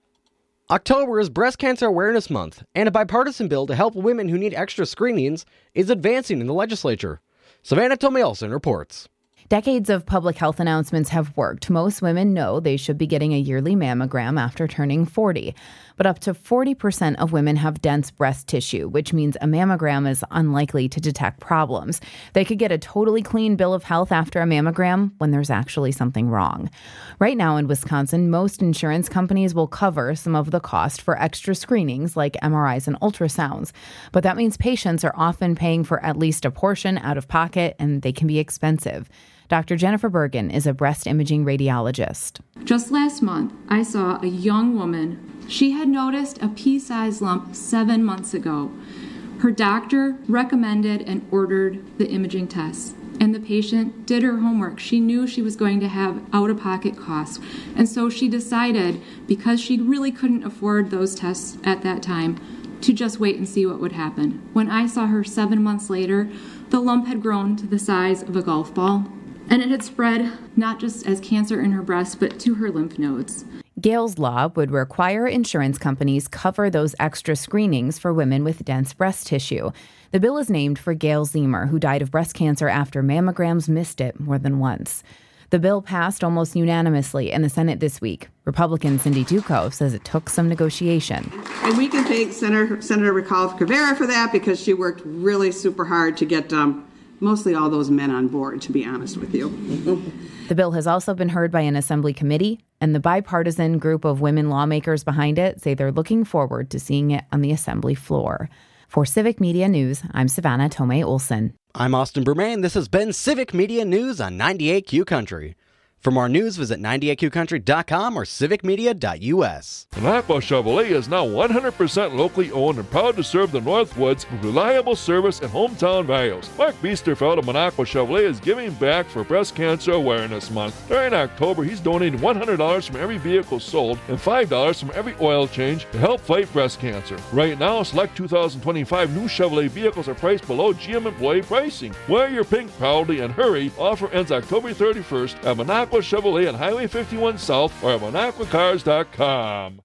October is Breast Cancer Awareness Month, and a bipartisan bill to help women who need extra screenings is advancing in the legislature. Savannah Tomielson reports. Decades of public health announcements have worked. Most women know they should be getting a yearly mammogram after turning forty. But up to forty percent of women have dense breast tissue, which means a mammogram is unlikely to detect problems. They could get a totally clean bill of health after a mammogram when there's actually something wrong. Right now in Wisconsin, most insurance companies will cover some of the cost for extra screenings like M R Is and ultrasounds. But that means patients are often paying for at least a portion out of pocket, and they can be expensive. Doctor Jennifer Bergen is a breast imaging radiologist. Just last month, I saw a young woman. She had noticed a pea-sized lump seven months ago. Her doctor recommended and ordered the imaging tests, and the patient did her homework. She knew she was going to have out-of-pocket costs, and so she decided, because she really couldn't afford those tests at that time, to just wait and see what would happen. When I saw her seven months later, the lump had grown to the size of a golf ball. And it had spread not just as cancer in her breast, but to her lymph nodes. Gales Law would require insurance companies cover those extra screenings for women with dense breast tissue. The bill is named for Gail Zemer, who died of breast cancer after mammograms missed it more than once. The bill passed almost unanimously in the Senate this week. Republican Cindy Duco says it took some negotiation. And we can thank Senator, Senator Ricalf Rivera for that, because she worked really super hard to get um, mostly all those men on board, to be honest with you. The bill has also been heard by an assembly committee, and the bipartisan group of women lawmakers behind it say they're looking forward to seeing it on the assembly floor. For Civic Media News, I'm Savannah Tomei Olson. I'm Austin Bermain. This has been Civic Media News on ninety-eight Q Country. For more news, visit ninety-eight q country dot com or civic media dot u s. Minocqua Chevrolet is now one hundred percent locally owned and proud to serve the Northwoods with reliable service and hometown values. Mark Biesterfeld of Minocqua Chevrolet is giving back for Breast Cancer Awareness Month. During October, he's donating one hundred dollars from every vehicle sold and five dollars from every oil change to help fight breast cancer. Right now, select two thousand twenty-five new Chevrolet vehicles are priced below G M employee pricing. Wear your pink proudly and hurry. Offer ends October thirty-first at Minocqua Chevrolet on Highway fifty-one South or at minocqua cars dot com.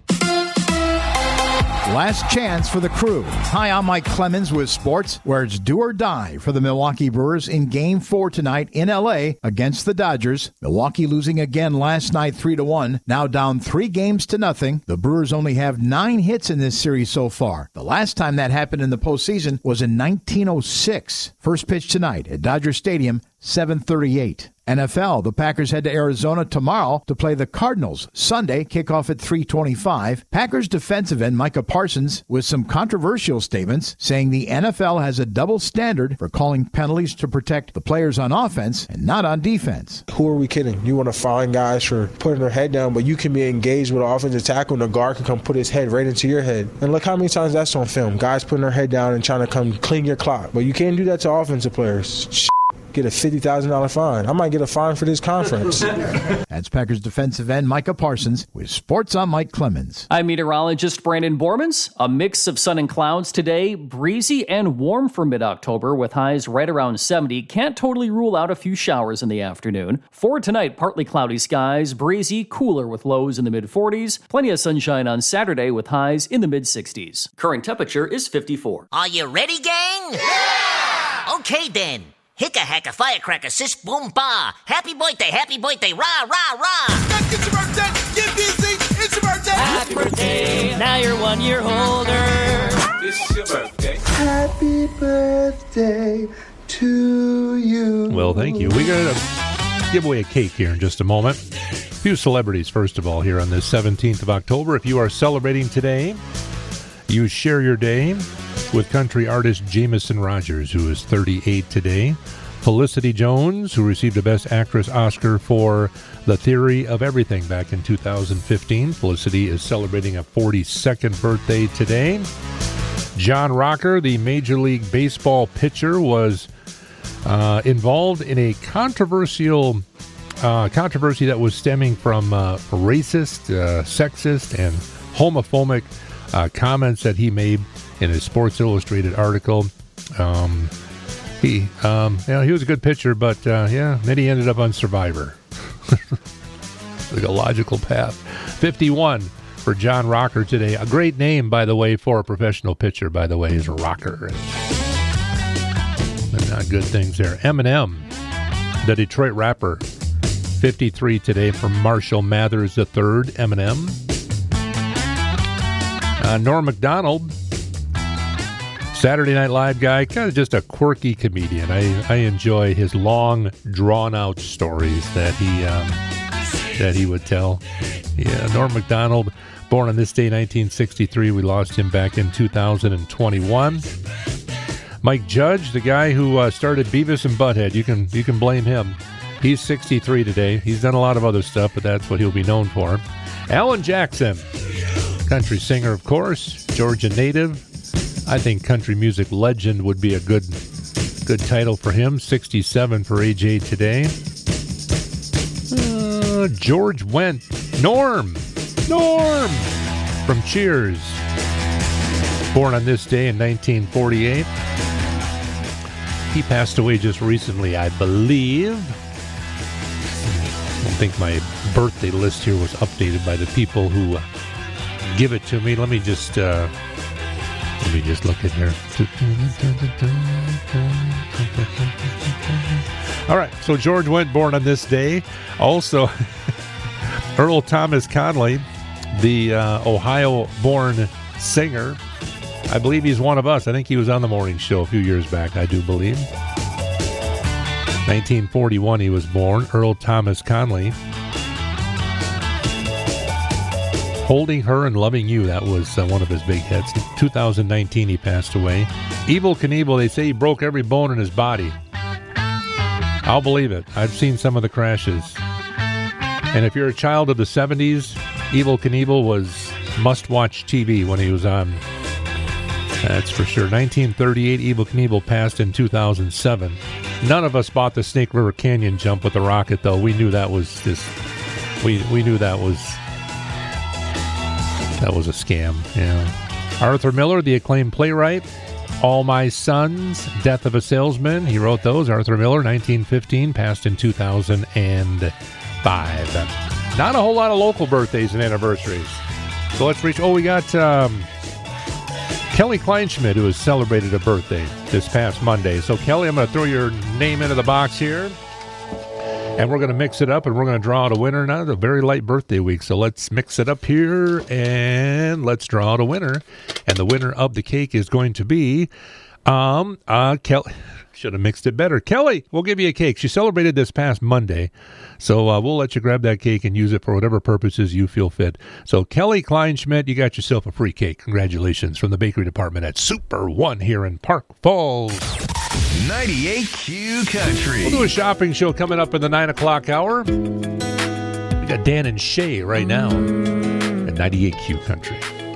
Last chance for the Crew. Hi, I'm Mike Clemens with sports, where it's do or die for the Milwaukee Brewers in Game four tonight in L A against the Dodgers. Milwaukee losing again last night three to one, now down three games to nothing. The Brewers only have nine hits in this series so far. The last time that happened in the postseason was in nineteen oh six. First pitch tonight at Dodger Stadium, seven thirty-eight. N F L, the Packers head to Arizona tomorrow to play the Cardinals. Sunday, kickoff at three twenty-five. Packers defensive end Micah Parsons with some controversial statements, saying the N F L has a double standard for calling penalties to protect the players on offense and not on defense. Who are we kidding? You want to find guys for putting their head down, but you can be engaged with an offensive tackle and the guard can come put his head right into your head. And look how many times that's on film. Guys putting their head down and trying to come clean your clock. But you can't do that to offensive players. Get a fifty thousand dollars fine. I might get a fine for this conference. That's Packers defensive end Micah Parsons with Sports on Mike Clemens. I'm meteorologist Brandon Bormans. A mix of sun and clouds today, breezy and warm for mid-October with highs right around seventy. Can't totally rule out a few showers in the afternoon. For tonight, partly cloudy skies, breezy, cooler with lows in the mid-forties. Plenty of sunshine on Saturday with highs in the mid-sixties. Current temperature is fifty-four. Are you ready, gang? Yeah! Okay, then. Hicka hacka firecracker, sis boom ba. Happy birthday, happy birthday, rah rah rah. It's your birthday, get busy, it's your birthday. Happy birthday, now you're one year older. It's your birthday. Happy birthday to you. Well, thank you. We're going to give away a cake here in just a moment. A few celebrities, first of all, here on this seventeenth of October. If you are celebrating today, you share your day with country artist Jameson Rogers, who is thirty-eight today. Felicity Jones, who received a Best Actress Oscar for The Theory of Everything back in two thousand fifteen. Felicity is celebrating a forty-second birthday today. John Rocker, the Major League Baseball pitcher, was uh, involved in a controversial uh, controversy that was stemming from uh, racist, uh, sexist, and homophobic uh, comments that he made in his Sports Illustrated article. Um, he, um, you know, he was a good pitcher, but uh, yeah, then he ended up on Survivor. Like a logical path. fifty-one for John Rocker today. A great name, by the way, for a professional pitcher, by the way, is Rocker. And not good things there. Eminem, the Detroit rapper, fifty-three today for Marshall Mathers the third, Eminem. Uh, Norm Macdonald, Saturday Night Live guy, kind of just a quirky comedian. I, I enjoy his long, drawn-out stories that he um, that he would tell. Yeah, Norm Macdonald, born on this day, nineteen sixty-three. We lost him back in two thousand twenty-one. Mike Judge, the guy who uh, started Beavis and Butthead, you can you can blame him. He's sixty-three today. He's done a lot of other stuff, but that's what he'll be known for. Alan Jackson, country singer, of course, Georgia native. I think country music legend would be a good good title for him. sixty-seven for A J today. Uh, George Wendt. Norm. Norm from Cheers. Born on this day in nineteen forty-eight. He passed away just recently, I believe. I don't think my birthday list here was updated by the people who uh, give it to me. Let me just... Uh, Let me just look in here. All right, so George Wendt born on this day. Also, Earl Thomas Conley, the uh, Ohio-born singer. I believe he's one of us. I think he was on the morning show a few years back, I do believe. nineteen forty-one he was born, Earl Thomas Conley. Holding Her and Loving You, that was uh, one of his big hits. two thousand nineteen he passed away. Evel Knievel, they say he broke every bone in his body. I'll believe it. I've seen some of the crashes. And if you're a child of the seventies, Evel Knievel was must-watch T V when he was on. That's for sure. nineteen thirty-eight, Evel Knievel passed in two thousand seven. None of us bought the Snake River Canyon jump with the rocket, though. We knew that was just... We, we knew that was... That was a scam, yeah. Arthur Miller, the acclaimed playwright. All My Sons, Death of a Salesman. He wrote those. Arthur Miller, nineteen fifteen, passed in two thousand five. Not a whole lot of local birthdays and anniversaries. So let's reach... Oh, we got um, Kelly Kleinschmidt, who has celebrated a birthday this past Monday. So, Kelly, I'm going to throw your name into the box here. And we're going to mix it up, and we're going to draw out a winner. Now, it's a very light birthday week, so let's mix it up here, and let's draw out a winner. And the winner of the cake is going to be, um, uh, Kelly. Should have mixed it better. Kelly, we'll give you a cake. She celebrated this past Monday, so uh, we'll let you grab that cake and use it for whatever purposes you feel fit. So, Kelly Kleinschmidt, you got yourself a free cake. Congratulations from the bakery department at Super One here in Park Falls. ninety-eight Q Country. We'll do a shopping show coming up in the nine o'clock hour. We got Dan and Shay right now at ninety-eight Q Country.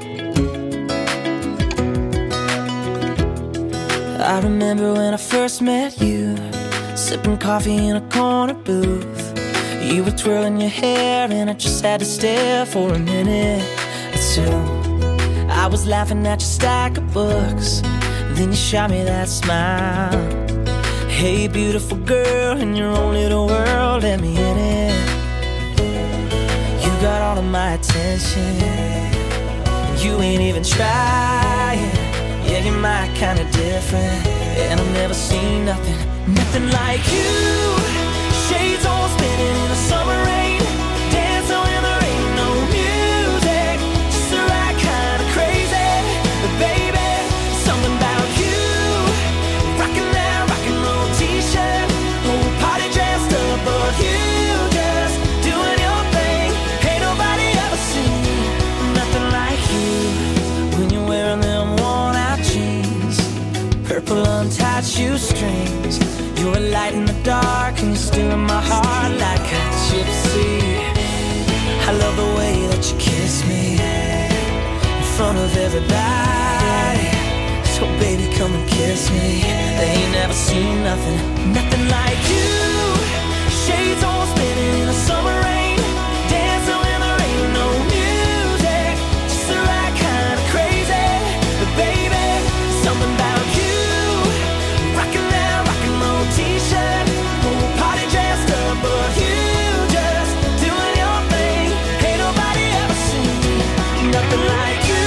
I remember when I first met you, sipping coffee in a corner booth. You were twirling your hair and I just had to stare for a minute or two. I was laughing at your stack of books, then you shot me that smile. Hey, beautiful girl, in your own little world, let me in it. You got all of my attention, and you ain't even trying. Yeah, you're my kind of different, and I've never seen nothing, nothing like you. Shades all spinning in the summer rain, dancing when there ain't no music, just the right kind of crazy. But baby, something about you, rocking that rock and roll t-shirt, whole party dressed up, but you just doing your thing. Ain't nobody ever seen nothing like you. When you're wearing them worn-out jeans, purple untied shoestrings, you're a light in the dark and you're still in my heart like a gypsy. I love the way that you kiss me in front of everybody. So baby, come and kiss me. They ain't never seen nothing, nothing like you. Shades all spinning in the summer rain, dancing when there ain't no music, just the right kind of crazy. But baby, something about you, rocking that rock and roll t-shirt, whole party dressed up, but you just doing your thing. Ain't nobody ever seen nothing like you.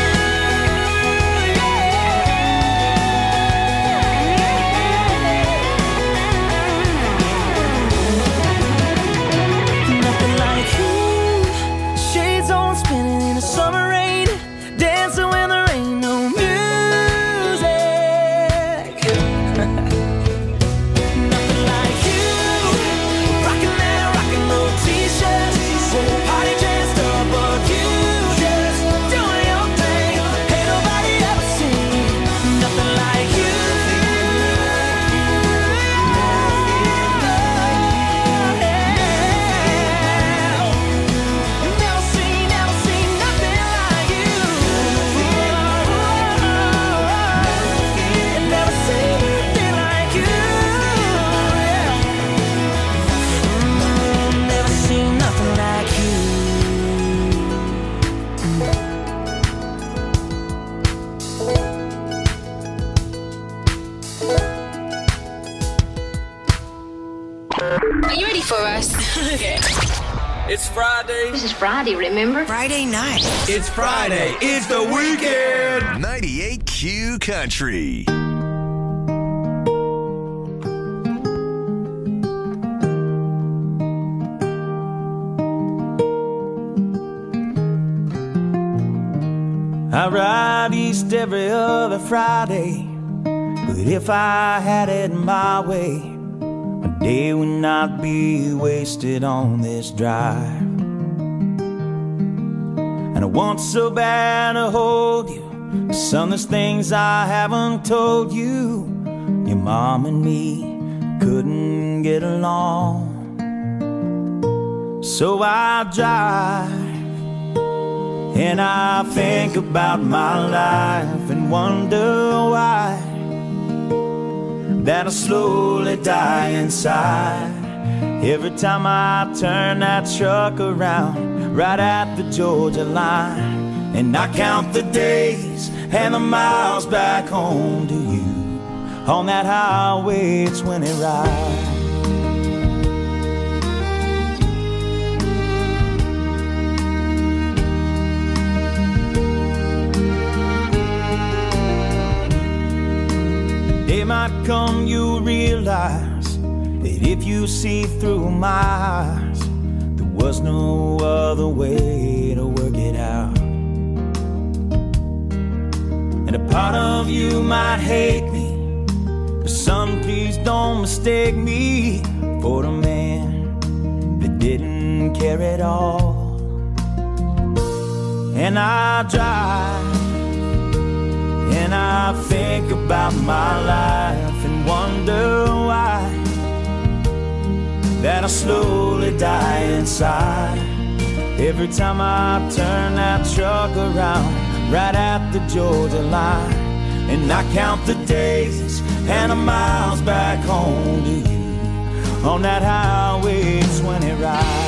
Nothing like you. Shades on spinning in the summer rain, dancing when there ain't no music. Nothing like you, rocking that rock and roll t-shirt, whole party dressed up, but you just doing your thing. Ain't nobody ever seen nothing like you. Never seen, never seen nothing like you. Never seen nothing like you. Mm, Never seen nothing like Are you ready for us? Okay. It's Friday. This is Friday, remember? Friday night. It's Friday. It's the weekend. ninety-eight Q Country. least every other Friday. But if I had it my way, my day would not be wasted on this drive. And I want so bad to hold you. Son, there's things I haven't told you. Your mom and me couldn't get along. So I drive and I think about my life and wonder why that I slowly die inside. Every time I turn that truck around right at the Georgia line, and I count the days and the miles back home to you on that highway twenty ride. Day might come, you'll realize that if you see through my eyes, there was no other way to work it out. And a part of you might hate me, but son, please don't mistake me for the man that didn't care at all. And I drive and I think about my life and wonder why that I slowly die inside. Every time I turn that truck around right at the Georgia line, and I count the days and the miles back home to you on that highway twenty ride.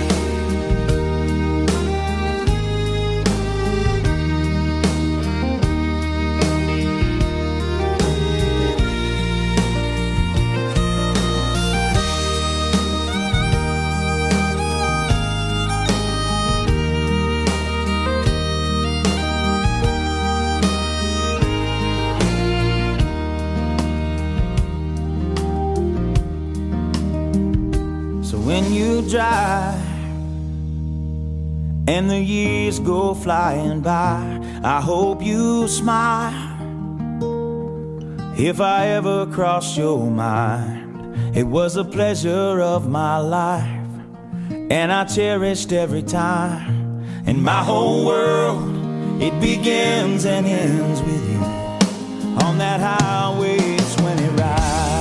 When you drive and the years go flying by, I hope you smile. If I ever cross your mind, it was a pleasure of my life, and I cherished every time. And my whole world, it begins and ends with you on that highway twenty ride.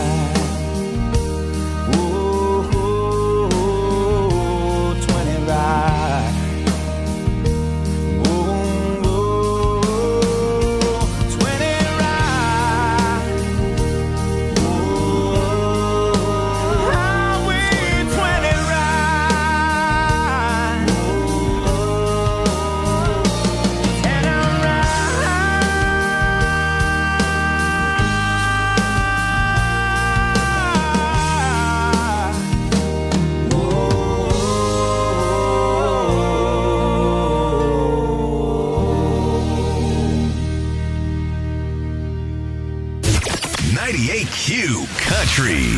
ninety-eight Q Country.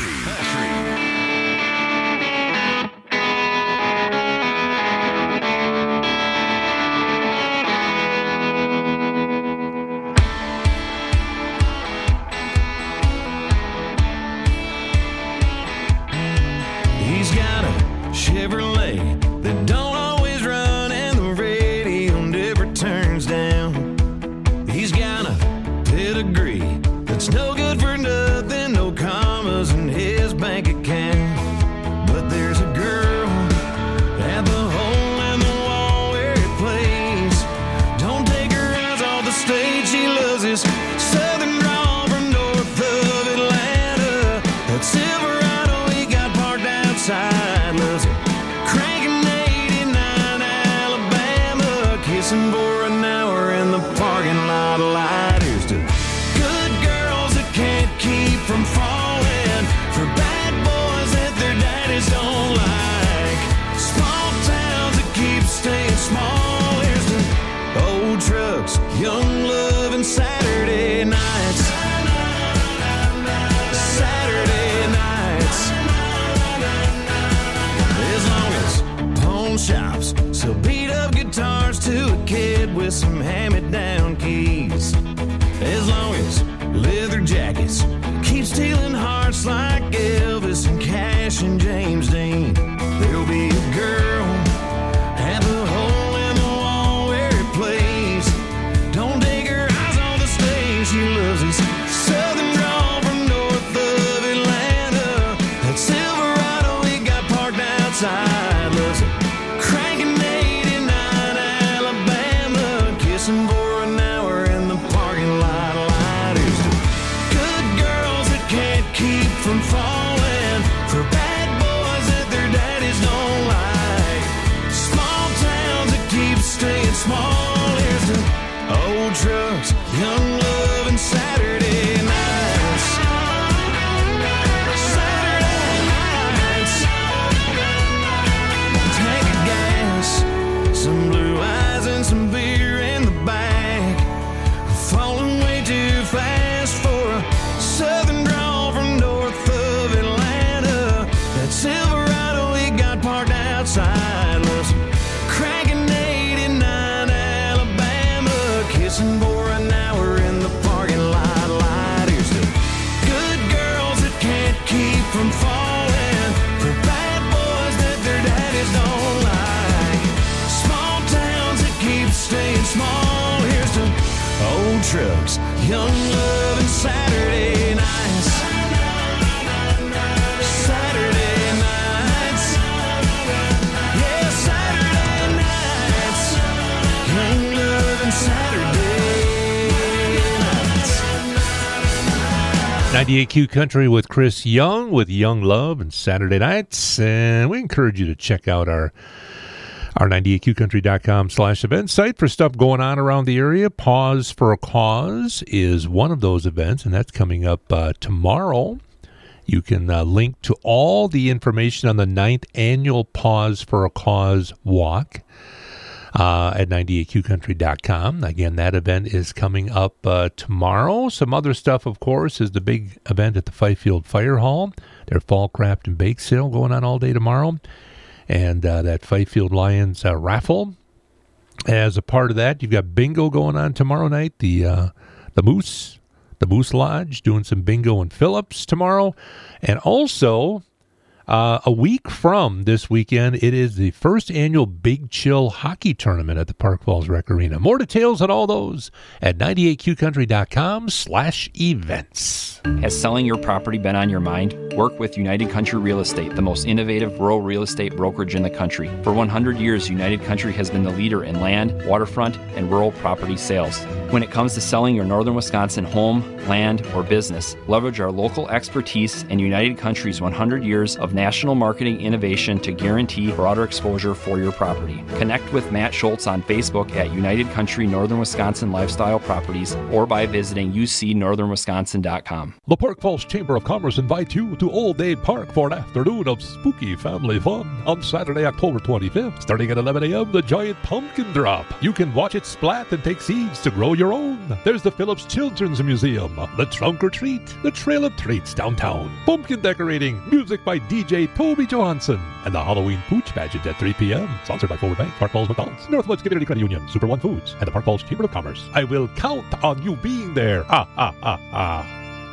He's got a Chevrolet that don't always run and the radio never turns down. He's got a pedigree that's no good for nothing, no commas in his bank account. But there's a girl at the hole in the wall where he plays. Don't take her eyes off the stage, she loves his southern drawl from north of Atlanta. That Silverado he got parked outside, loves it cranking eighty-nine just like Elvis and Cash and James Dean. There'll be a girl at the hole in the wall where it plays. Don't take her eyes on the stage. She loves this southern drawl from north of Atlanta. That Silverado we got parked outside. Loves it cranking eighty-nine Alabama. Kissing for an hour in the parking lot. Lighters to good girls that can't keep from falling. For bad boys that their daddies don't like. Small towns that keep staying small. Here's to old trucks, young love, and Saturday nights. Saturday nights. Tank of gas, some blue eyes and some beer in the back. Falling way too fast for a southern drawl from north of Atlanta. That Silverado we got parked outside was cranking eighty-nine Alabama. Kissing for an hour in the parking lot. Lighters to good girls that can't keep from falling. For bad boys that their daddies don't like. Small towns that keep staying small. Here's to old trucks, young love, and Saturday nights. Saturday nights. Yeah, Saturday nights. Young love and Saturday nights. ninety-eight Q Country with Chris Young with Young Love and Saturday Nights. And we encourage you to check out our Our ninety-eight Q country dot com slash event site for stuff going on around the area. Pause for a Cause is one of those events, and that's coming up uh, tomorrow. You can uh, link to all the information on the ninth annual Pause for a Cause walk uh, at ninety-eight Q country dot com. Again, that event is coming up uh, tomorrow. Some other stuff, of course, is the big event at the Fifield Fire Hall. Their Fall Craft and Bake Sale going on all day tomorrow. And uh, that Fifield Lions uh, raffle. As a part of that, you've got bingo going on tomorrow night. The uh, the Moose, the Moose Lodge, doing some bingo in Phillips tomorrow. And also, uh, a week from this weekend, it is the first annual Big Chill Hockey Tournament at the Park Falls Rec Arena. More details on all those at ninety-eight Q country dot com slash events. Has selling your property been on your mind? Work with United Country Real Estate, the most innovative rural real estate brokerage in the country. For one hundred years, United Country has been the leader in land, waterfront, and rural property sales. When it comes to selling your northern Wisconsin home, land, or business, leverage our local expertise and United Country's one hundred years of national marketing innovation to guarantee broader exposure for your property. Connect with Matt Schultz on Facebook at United Country Northern Wisconsin Lifestyle Properties or by visiting u c northern wisconsin dot com. The Park Falls Chamber of Commerce invites you to Old Dade Park for an afternoon of spooky family fun on Saturday, October twenty-fifth. Starting at eleven a.m., the giant pumpkin drop. You can watch it splat and take seeds to grow your own. There's the Phillips Children's Museum, the Trunk or Treat, the Trail of Treats downtown, pumpkin decorating, music by D J Toby Johansson, and the Halloween Pooch Pageant at three p.m. Sponsored by Forward Bank, Park Falls McDonald's, Northwoods Community Credit Union, Super One Foods, and the Park Falls Chamber of Commerce. I will count on you being there. Ah, ah, ah, ah.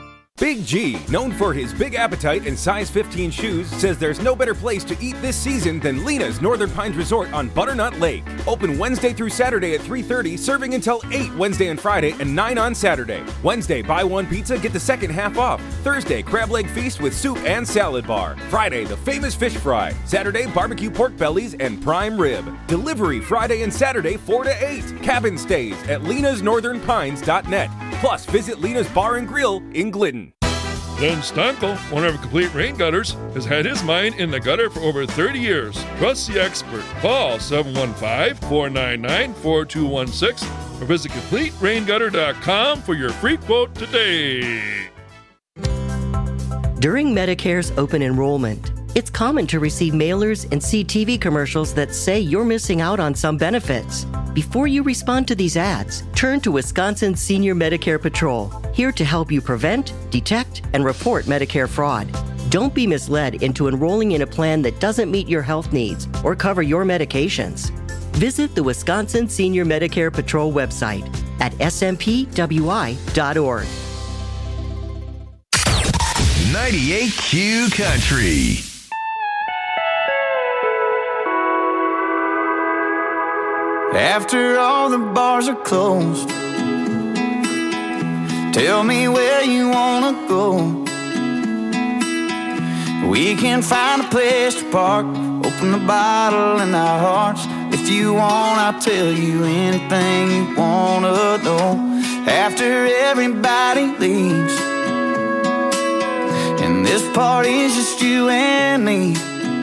Big G, known for his big appetite and size fifteen shoes, says there's no better place to eat this season than Lena's Northern Pines Resort on Butternut Lake. Open Wednesday through Saturday at three thirty, serving until eight Wednesday and Friday and nine on Saturday. Wednesday, buy one pizza, get the second half off. Thursday, crab leg feast with soup and salad bar. Friday, the famous fish fry. Saturday, barbecue pork bellies and prime rib. Delivery Friday and Saturday, four to eight. Cabin stays at lenas northern pines dot net. Plus, visit Lena's Bar and Grill in Glidden. Glenn Stankel, owner of Complete Rain Gutters, has had his mind in the gutter for over thirty years. Trust the expert. Call seven one five, four nine nine, four two one six or visit complete rain gutter dot com for your free quote today. During Medicare's open enrollment, it's common to receive mailers and see T V commercials that say you're missing out on some benefits. Before you respond to these ads, turn to Wisconsin Senior Medicare Patrol, here to help you prevent, detect, and report Medicare fraud. Don't be misled into enrolling in a plan that doesn't meet your health needs or cover your medications. Visit the Wisconsin Senior Medicare Patrol website at s m p w i dot org. ninety-eight Q Country. After all the bars are closed, tell me where you wanna go. We can find a place to park, open the bottle in our hearts. If you want, I'll tell you anything you wanna know. After everybody leaves, and this party's just you and me,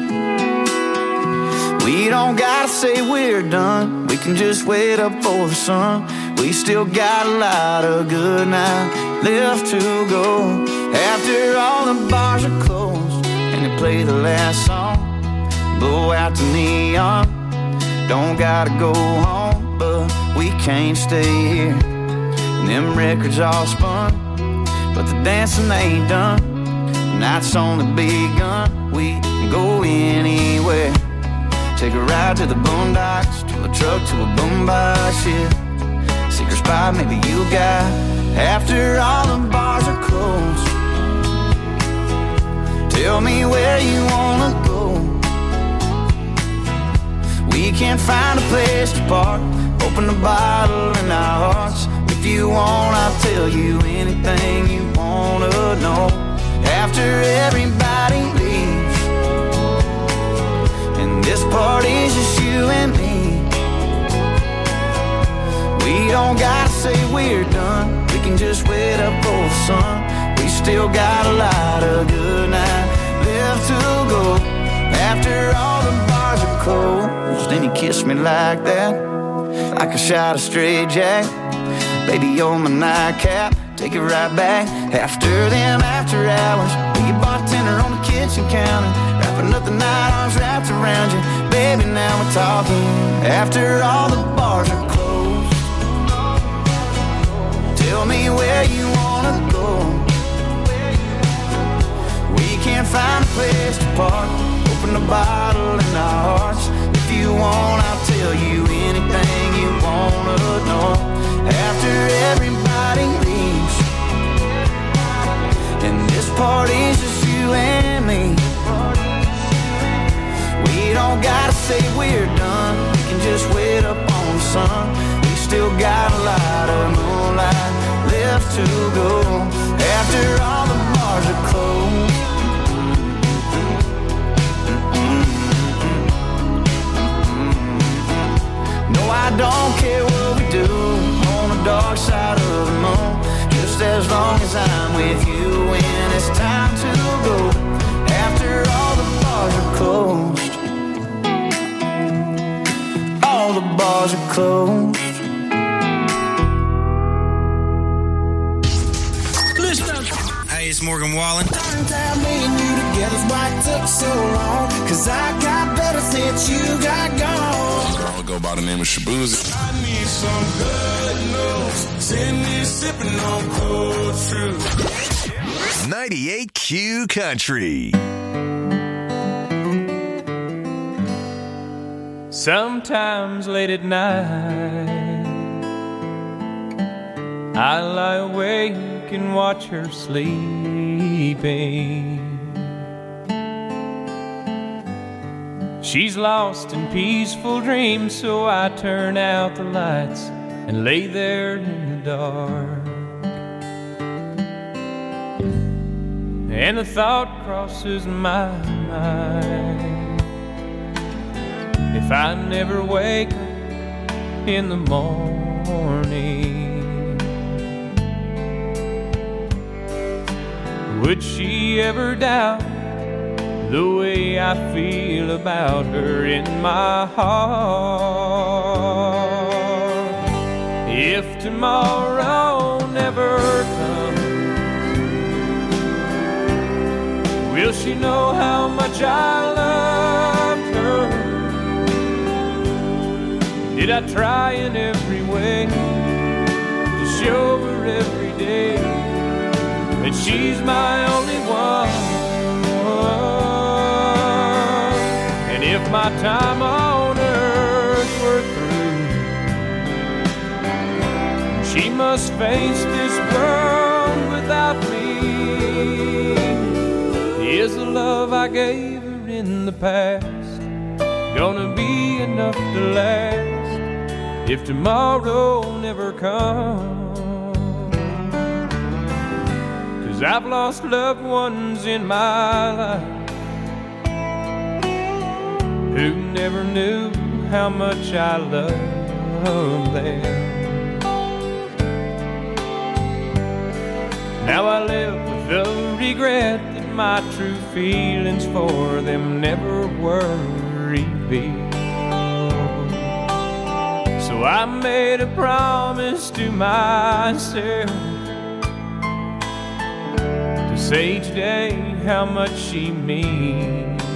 we don't gotta say we're done. We can just wait up for the sun. We still got a lot of good night left to go. After all the bars are closed and they play the last song, blow out the neon. Don't gotta go home, but we can't stay here. And them records all spun, but the dancing ain't done. Night's only begun. We can go anywhere. Take a ride to the boondocks, to a truck, to a boombox, yeah. Secret spot maybe you got. After all the bars are closed, tell me where you wanna go. We can't find a place to park, open the bottle in our hearts. If you want, I'll tell you anything you wanna know. After everybody leaves, and this party's just you and me, we don't gotta say we're done. We can just wait up for the sun. We still got a lot of good night left to go. After all the bars are closed, then you kiss me like that, like a shot of straight jack. Baby, you're my nightcap, take it right back. After them after hours, be your bartender on the kitchen counter, wrapping up the night, arms wrapped around you. Baby, now we're talking. After all the bars are closed, tell me where you wanna go. We can't find a place to park, open the bottle in our hearts. If you want, I'll tell you anything you wanna know. After everybody leaves, and this party's just you and me, we don't gotta say we're done. We can just wait up on the sun. We still got a lot of moonlight left to go. After all the bars are closed, no, I don't care what we do on the dark side of the moon, just as long as I'm with you when it's time to go. After all the bars are closed, all the bars are closed. Hey, it's Morgan Wallen. Don't tell me and you together's why it took so long, cause I got better since you got gone. Girl, I go by the name of Shabuzi. I need some good news. Send me sipping on cold fruit. ninety-eight Q Country. Sometimes late at night, I lie awake and watch her sleeping. She's lost in peaceful dreams, so I turn out the lights and lay there in the dark. And the thought crosses my mind, if I never wake up in the morning, would she ever doubt the way I feel about her in my heart? If tomorrow never comes, will she know how much I loved her? Did I try in every way to show her every day that she's my only one? And if my time on earth were through, she must face this world without me. I gave her in the past gonna be enough to last if tomorrow never comes? 'Cause I've lost loved ones in my life who never knew how much I loved them. Now I live with the regret that my true feelings for them never were revealed. So I made a promise to myself to say each day how much she means